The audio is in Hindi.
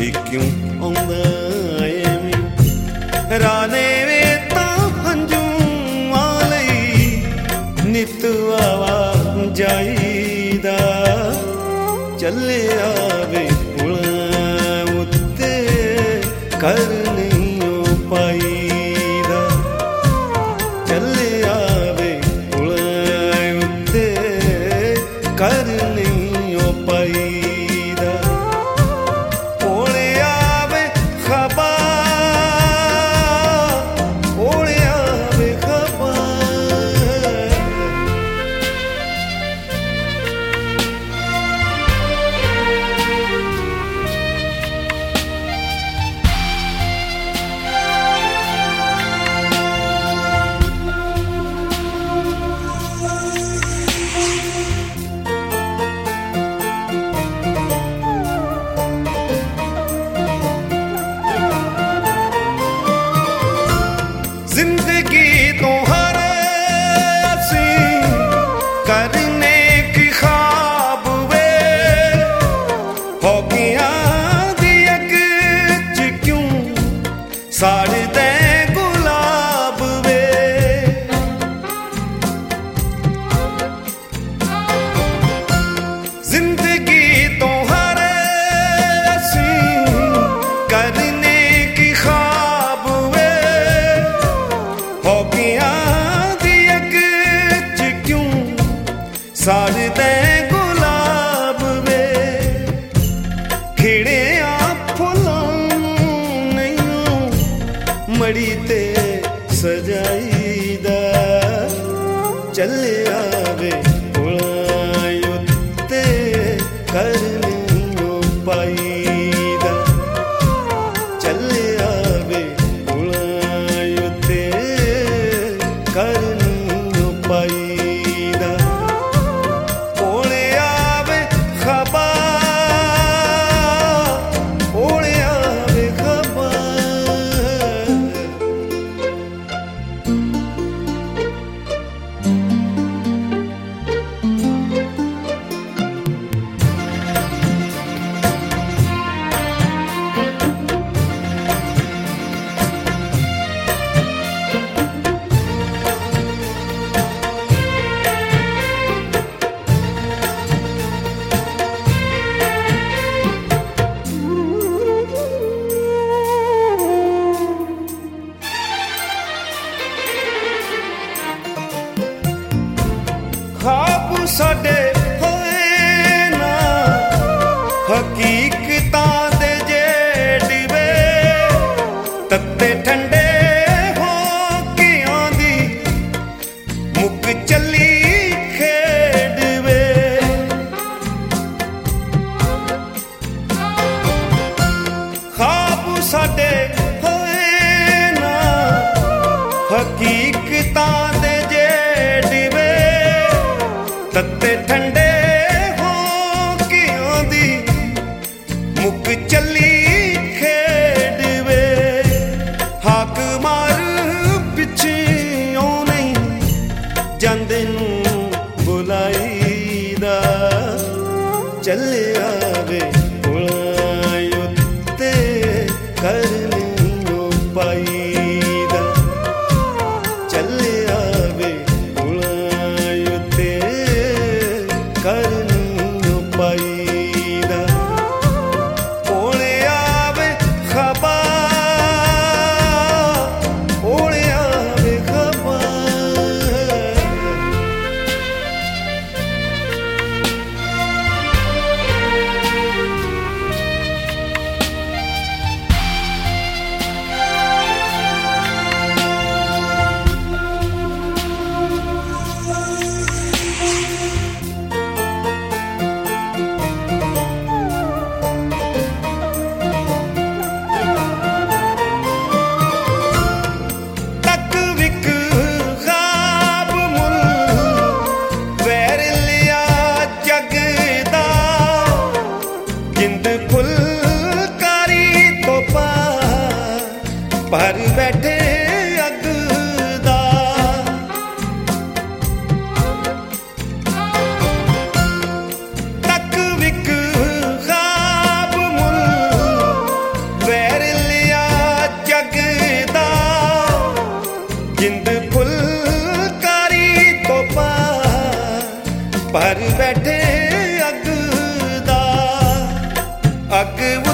क्यों आउंदा एवें राने वे तां हंझूआं लई नित आवा जाईदा चलिया वे पुलां उत्ते कर नहीं पाईदा चलिया वे पुलां उत्ते कर नहीं पाईदा कोले आवे खबर कोले आवे खबर जिंदगी तो हर असी करने की ख्वाब वे हो गया दियक च क्यों साड़ दे गुलाब वे जिंदगी तो हर असी करने की ख्वाब वे हो गया दियक च क्यों साड़ दे गुलाब वे खिड़े फुलां नहीं मड़ी ते सजाईदा चलिया वे पुलां उत्ते कर नहीं पाईदा चलिया वे पुलां उत्ते कर नहीं पाईदा कोले आवे खबर कोले आवे खबर ख्वाब साडे होए ना हकीकतां दे जेड़वे तत्ते ठंडे हो के आंदी मुक चली खेड़वे ख्वाब साडे होए ना हकीकतां दे जेड़वे तत्ते ठंडे हो के आंदी मुक चली खेड़वे हाक मार पिछे नहीं जांदे नूं बुलाईदा चलिया वे पुलां उत्ते कर नहीं पाईदा चलिया वे पुलां उत्ते कर नहीं पाईदा कोले आवे खबर कोले आवे खबर पर बैठे अगदा तक विक खाब मुल पर बैठे अग दा अग